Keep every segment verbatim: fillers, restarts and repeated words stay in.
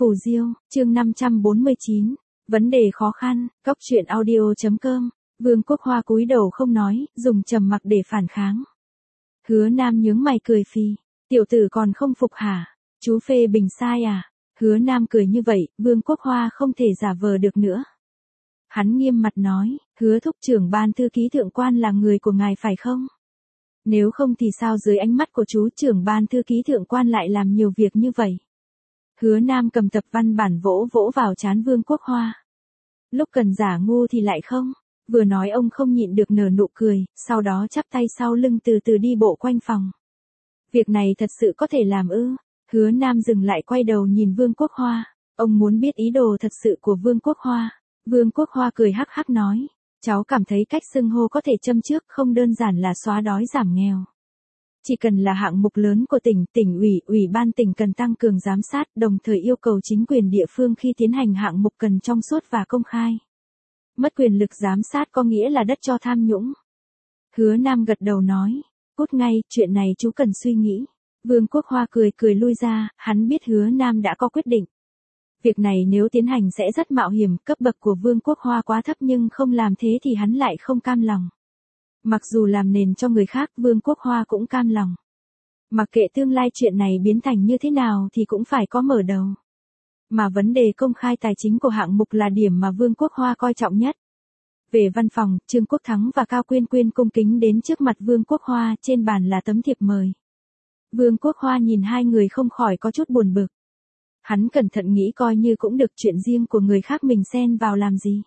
Phù Diêu, chương năm trăm bốn mươi chín, vấn đề khó khăn, cốc truyện audio.com, Vương Quốc Hoa cúi đầu không nói, dùng trầm mặc để phản kháng. Hứa Nam nhướng mày cười phì, tiểu tử còn không phục hả, chú phê bình sai à, Hứa Nam cười như vậy, Vương Quốc Hoa không thể giả vờ được nữa. Hắn nghiêm mặt nói, Hứa thúc trưởng ban thư ký thượng quan là người của ngài phải không? Nếu không thì sao dưới ánh mắt của chú trưởng ban thư ký thượng quan lại làm nhiều việc như vậy? Hứa Nam cầm tập văn bản vỗ vỗ vào trán Vương Quốc Hoa. Lúc cần giả ngu thì lại không, vừa nói ông không nhịn được nở nụ cười, sau đó chắp tay sau lưng từ từ đi bộ quanh phòng. Việc này thật sự có thể làm ư? Hứa Nam dừng lại quay đầu nhìn Vương Quốc Hoa, ông muốn biết ý đồ thật sự của Vương Quốc Hoa. Vương Quốc Hoa cười hắc hắc nói, cháu cảm thấy cách xưng hô có thể châm trước không đơn giản là xóa đói giảm nghèo. Chỉ cần là hạng mục lớn của tỉnh, tỉnh ủy, ủy ban tỉnh cần tăng cường giám sát, đồng thời yêu cầu chính quyền địa phương khi tiến hành hạng mục cần trong suốt và công khai. Mất quyền lực giám sát có nghĩa là đất cho tham nhũng. Hứa Nam gật đầu nói, cút ngay, chuyện này chú cần suy nghĩ. Vương Quốc Hoa cười cười lui ra, hắn biết Hứa Nam đã có quyết định. Việc này nếu tiến hành sẽ rất mạo hiểm, cấp bậc của Vương Quốc Hoa quá thấp nhưng không làm thế thì hắn lại không cam lòng. Mặc dù làm nền cho người khác, Vương Quốc Hoa cũng cam lòng. Mặc kệ tương lai chuyện này biến thành như thế nào thì cũng phải có mở đầu. Mà vấn đề công khai tài chính của hạng mục là điểm mà Vương Quốc Hoa coi trọng nhất. Về văn phòng, Trương Quốc Thắng và Cao Quyên Quyên cung kính đến trước mặt Vương Quốc Hoa, trên bàn là tấm thiệp mời. Vương Quốc Hoa nhìn hai người không khỏi có chút buồn bực. Hắn cẩn thận nghĩ coi như cũng được, chuyện riêng của người khác mình xen vào làm gì.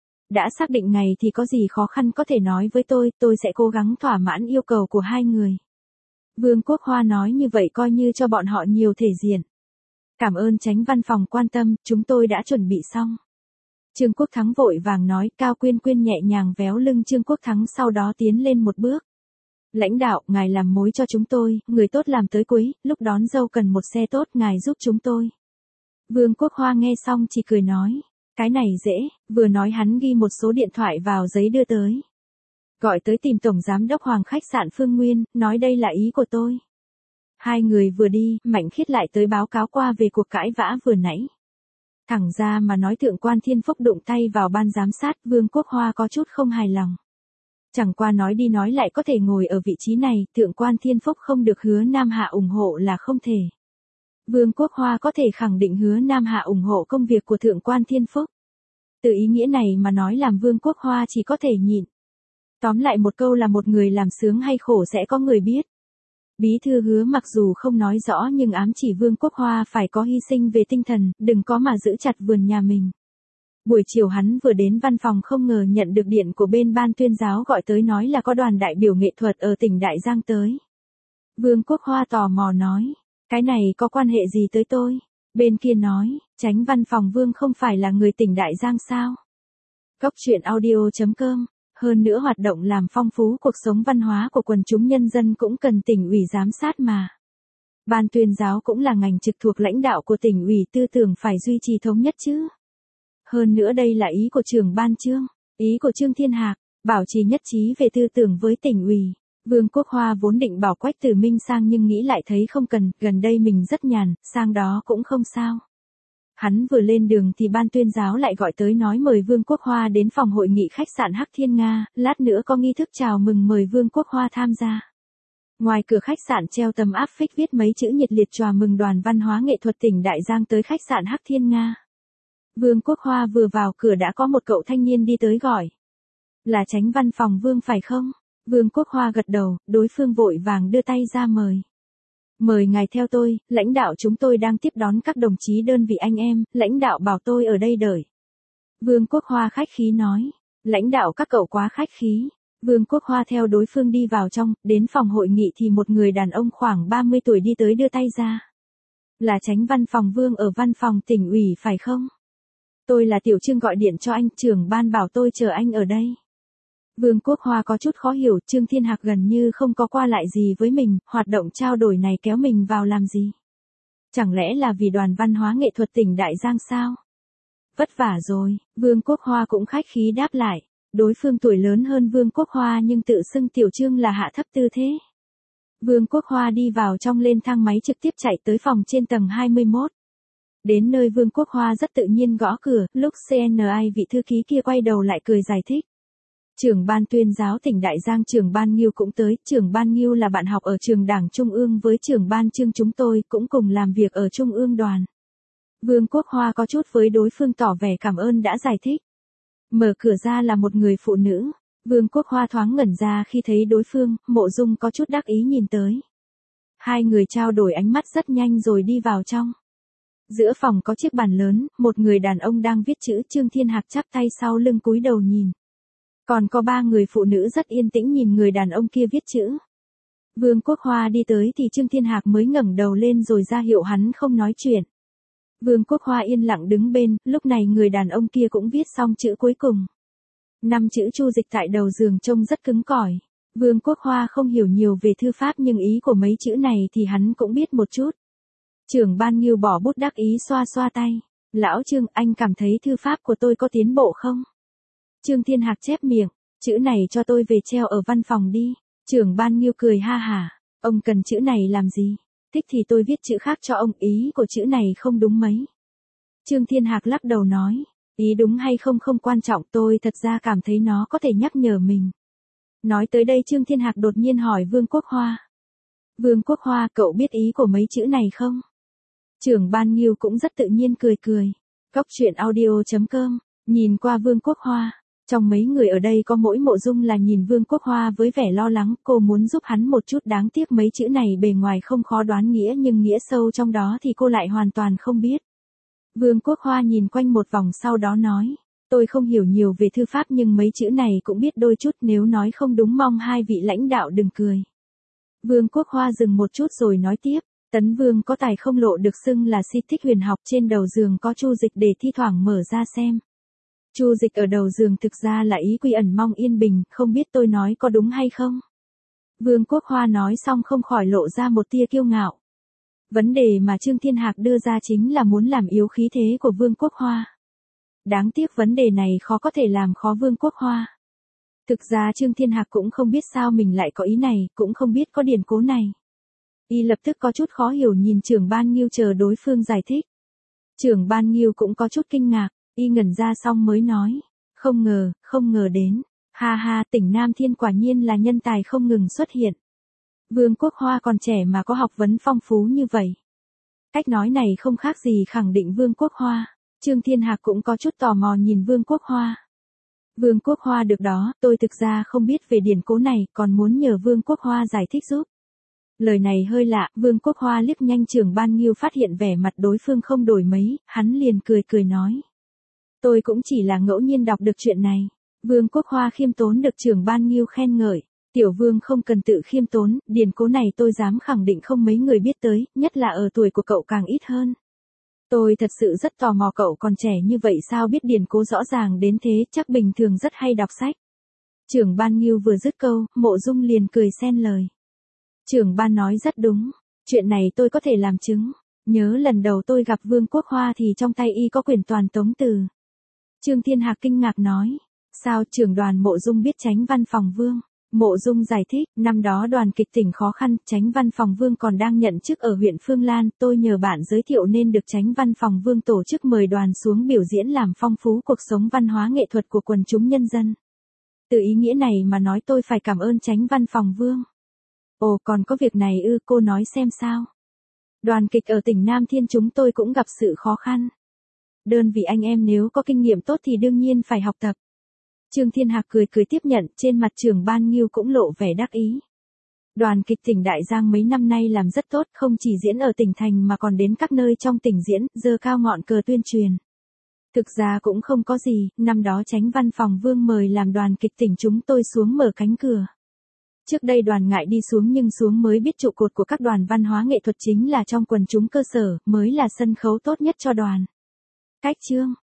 Đã xác định ngày thì có gì khó khăn có thể nói với tôi, tôi sẽ cố gắng thỏa mãn yêu cầu của hai người. Vương Quốc Hoa nói như vậy coi như cho bọn họ nhiều thể diện. Cảm ơn Chánh văn phòng quan tâm, chúng tôi đã chuẩn bị xong. Trương Quốc Thắng vội vàng nói, Cao Quyên Quyên nhẹ nhàng véo lưng Trương Quốc Thắng sau đó tiến lên một bước. Lãnh đạo, ngài làm mối cho chúng tôi, người tốt làm tới cuối, lúc đón dâu cần một xe tốt, ngài giúp chúng tôi. Vương Quốc Hoa nghe xong chỉ cười nói, cái này dễ, vừa nói hắn ghi một số điện thoại vào giấy đưa tới. Gọi tới tìm Tổng Giám đốc Hoàng khách sạn Phương Nguyên, nói đây là ý của tôi. Hai người vừa đi, Mạnh Khiết lại tới báo cáo qua về cuộc cãi vã vừa nãy. Thẳng ra mà nói Thượng quan Thiên Phúc đụng tay vào ban giám sát, Vương Quốc Hoa có chút không hài lòng. Chẳng qua nói đi nói lại có thể ngồi ở vị trí này, Thượng quan Thiên Phúc không được Hứa Nam Hạ ủng hộ là không thể. Vương Quốc Hoa có thể khẳng định Hứa Nam Hạ ủng hộ công việc của Thượng quan Thiên Phúc. Từ ý nghĩa này mà nói làm Vương Quốc Hoa chỉ có thể nhịn. Tóm lại một câu là một người làm sướng hay khổ sẽ có người biết. Bí thư Hứa mặc dù không nói rõ nhưng ám chỉ Vương Quốc Hoa phải có hy sinh về tinh thần, đừng có mà giữ chặt vườn nhà mình. Buổi chiều hắn vừa đến văn phòng không ngờ nhận được điện của bên ban tuyên giáo gọi tới nói là có đoàn đại biểu nghệ thuật ở tỉnh Đại Giang tới. Vương Quốc Hoa tò mò nói, cái này có quan hệ gì tới tôi? Bên kia nói, Chánh văn phòng Vương không phải là người tỉnh Đại Giang sao? Cốc truyện audio.com, hơn nữa hoạt động làm phong phú cuộc sống văn hóa của quần chúng nhân dân cũng cần tỉnh ủy giám sát mà. Ban tuyên giáo cũng là ngành trực thuộc lãnh đạo của tỉnh ủy, tư tưởng phải duy trì thống nhất chứ. Hơn nữa đây là ý của trưởng ban Trương, ý của Trương Thiên Hạc, bảo trì nhất trí về tư tưởng với tỉnh ủy. Vương Quốc Hoa vốn định bảo Quách Tử Minh sang nhưng nghĩ lại thấy không cần, gần đây mình rất nhàn, sang đó cũng không sao. Hắn vừa lên đường thì ban tuyên giáo lại gọi tới nói mời Vương Quốc Hoa đến phòng hội nghị khách sạn Hắc Thiên Nga, lát nữa có nghi thức chào mừng mời Vương Quốc Hoa tham gia. Ngoài cửa khách sạn treo tấm áp phích viết mấy chữ nhiệt liệt chào mừng đoàn văn hóa nghệ thuật tỉnh Đại Giang tới khách sạn Hắc Thiên Nga. Vương Quốc Hoa vừa vào cửa đã có một cậu thanh niên đi tới gọi. Là Chánh văn phòng Vương phải không? Vương Quốc Hoa gật đầu, đối phương vội vàng đưa tay ra mời. Mời ngài theo tôi, lãnh đạo chúng tôi đang tiếp đón các đồng chí đơn vị anh em, lãnh đạo bảo tôi ở đây đợi. Vương Quốc Hoa khách khí nói, lãnh đạo các cậu quá khách khí. Vương Quốc Hoa theo đối phương đi vào trong, đến phòng hội nghị thì một người đàn ông khoảng ba mươi tuổi đi tới đưa tay ra. Là Chánh văn phòng Vương ở văn phòng tỉnh ủy phải không? Tôi là Tiểu Trương gọi điện cho anh, trưởng ban bảo tôi chờ anh ở đây. Vương Quốc Hoa có chút khó hiểu, Trương Thiên Hạc gần như không có qua lại gì với mình, hoạt động trao đổi này kéo mình vào làm gì? Chẳng lẽ là vì đoàn văn hóa nghệ thuật tỉnh Đại Giang sao? Vất vả rồi, Vương Quốc Hoa cũng khách khí đáp lại, đối phương tuổi lớn hơn Vương Quốc Hoa nhưng tự xưng Tiểu Trương là hạ thấp tư thế. Vương Quốc Hoa đi vào trong lên thang máy trực tiếp chạy tới phòng trên tầng hai mươi mốt. Đến nơi Vương Quốc Hoa rất tự nhiên gõ cửa, lúc xê en a vị thư ký kia quay đầu lại cười giải thích. Trưởng ban tuyên giáo tỉnh Đại Giang trưởng ban Nghiêu cũng tới, trưởng ban Nghiêu là bạn học ở trường đảng Trung ương với trưởng ban Trương chúng tôi cũng cùng làm việc ở Trung ương đoàn. Vương Quốc Hoa có chút với đối phương tỏ vẻ cảm ơn đã giải thích. Mở cửa ra là một người phụ nữ. Vương Quốc Hoa thoáng ngẩn ra khi thấy đối phương, Mộ Dung có chút đắc ý nhìn tới. Hai người trao đổi ánh mắt rất nhanh rồi đi vào trong. Giữa phòng có chiếc bàn lớn, một người đàn ông đang viết chữ, Trương Thiên Hạc chắp tay sau lưng cúi đầu nhìn. Còn có ba người phụ nữ rất yên tĩnh nhìn người đàn ông kia viết chữ. Vương Quốc Hoa đi tới thì Trương Thiên Hạc mới ngẩng đầu lên rồi ra hiệu hắn không nói chuyện. Vương Quốc Hoa yên lặng đứng bên, lúc này người đàn ông kia cũng viết xong chữ cuối cùng. Năm chữ Chu Dịch tại đầu giường trông rất cứng cỏi. Vương Quốc Hoa không hiểu nhiều về thư pháp nhưng ý của mấy chữ này thì hắn cũng biết một chút. Trưởng ban Nghiêu bỏ bút đắc ý xoa xoa tay. Lão Trương, anh cảm thấy thư pháp của tôi có tiến bộ không? Trương Thiên Hạc chép miệng, chữ này cho tôi về treo ở văn phòng đi. Trưởng ban Nghiêu cười ha hả, ông cần chữ này làm gì? Thích thì tôi viết chữ khác cho ông, ý của chữ này không đúng mấy. Trương Thiên Hạc lắc đầu nói, ý đúng hay không không quan trọng, tôi thật ra cảm thấy nó có thể nhắc nhở mình. Nói tới đây Trương Thiên Hạc đột nhiên hỏi Vương Quốc Hoa. Vương Quốc Hoa, cậu biết ý của mấy chữ này không? Trưởng ban Nghiêu cũng rất tự nhiên cười cười. Góc truyện audio chấm com, nhìn qua Vương Quốc Hoa. Trong mấy người ở đây có mỗi Mộ Dung là nhìn Vương Quốc Hoa với vẻ lo lắng, cô muốn giúp hắn một chút, đáng tiếc mấy chữ này bề ngoài không khó đoán nghĩa nhưng nghĩa sâu trong đó thì cô lại hoàn toàn không biết. Vương Quốc Hoa nhìn quanh một vòng sau đó nói, tôi không hiểu nhiều về thư pháp nhưng mấy chữ này cũng biết đôi chút, nếu nói không đúng mong hai vị lãnh đạo đừng cười. Vương Quốc Hoa dừng một chút rồi nói tiếp, Tấn Vương có tài không lộ được xưng là si thích huyền học, trên đầu giường có Chu Dịch để thi thoảng mở ra xem. Chu Dịch ở đầu giường thực ra là ý quy ẩn mong yên bình, không biết tôi nói có đúng hay không? Vương Quốc Hoa nói xong không khỏi lộ ra một tia kiêu ngạo. Vấn đề mà Trương Thiên Hạc đưa ra chính là muốn làm yếu khí thế của Vương Quốc Hoa. Đáng tiếc vấn đề này khó có thể làm khó Vương Quốc Hoa. Thực ra Trương Thiên Hạc cũng không biết sao mình lại có ý này, cũng không biết có điển cố này. Y lập tức có chút khó hiểu nhìn trưởng ban Nghiêu chờ đối phương giải thích. Trưởng ban Nghiêu cũng có chút kinh ngạc, y ngẩn ra xong mới nói, không ngờ, không ngờ đến, ha ha, tỉnh Nam Thiên quả nhiên là nhân tài không ngừng xuất hiện. Vương Quốc Hoa còn trẻ mà có học vấn phong phú như vậy. Cách nói này không khác gì khẳng định Vương Quốc Hoa. Trương Thiên Hạc cũng có chút tò mò nhìn Vương Quốc Hoa. Vương Quốc Hoa được đó, tôi thực ra không biết về điển cố này, còn muốn nhờ Vương Quốc Hoa giải thích giúp. Lời này hơi lạ, Vương Quốc Hoa liếc nhanh trưởng ban Nghiêu phát hiện vẻ mặt đối phương không đổi mấy, hắn liền cười cười nói. Tôi cũng chỉ là ngẫu nhiên đọc được chuyện này. Vương Quốc Hoa khiêm tốn được trưởng ban Nghiêu khen ngợi. Tiểu Vương không cần tự khiêm tốn, điển cố này tôi dám khẳng định không mấy người biết tới, nhất là ở tuổi của cậu càng ít hơn. Tôi thật sự rất tò mò cậu còn trẻ như vậy sao biết điển cố rõ ràng đến thế, chắc bình thường rất hay đọc sách. Trưởng ban Nghiêu vừa dứt câu, Mộ Dung liền cười xen lời. Trưởng ban nói rất đúng, chuyện này tôi có thể làm chứng. Nhớ lần đầu tôi gặp Vương Quốc Hoa thì trong tay y có quyển toàn tống từ. Trương Thiên Hạc kinh ngạc nói, sao trưởng đoàn Mộ Dung biết Chánh văn phòng Vương? Mộ Dung giải thích, năm đó đoàn kịch tỉnh khó khăn, Chánh văn phòng Vương còn đang nhận chức ở huyện Phương Lan, tôi nhờ bạn giới thiệu nên được Chánh văn phòng Vương tổ chức mời đoàn xuống biểu diễn làm phong phú cuộc sống văn hóa nghệ thuật của quần chúng nhân dân. Từ ý nghĩa này mà nói tôi phải cảm ơn Chánh văn phòng Vương. Ồ, còn có việc này ư, cô nói xem sao. Đoàn kịch ở tỉnh Nam Thiên chúng tôi cũng gặp sự khó khăn. Đơn vị anh em nếu có kinh nghiệm tốt thì đương nhiên phải học tập. Trương Thiên Hạc cười cười tiếp nhận, trên mặt trưởng ban Nghiêu cũng lộ vẻ đắc ý. Đoàn kịch tỉnh Đại Giang mấy năm nay làm rất tốt, không chỉ diễn ở tỉnh thành mà còn đến các nơi trong tỉnh diễn, giơ cao ngọn cờ tuyên truyền. Thực ra cũng không có gì, năm đó Chánh văn phòng Vương mời làm đoàn kịch tỉnh chúng tôi xuống mở cánh cửa. Trước đây đoàn ngại đi xuống nhưng xuống mới biết trụ cột của các đoàn văn hóa nghệ thuật chính là trong quần chúng cơ sở, mới là sân khấu tốt nhất cho đoàn. Cách chương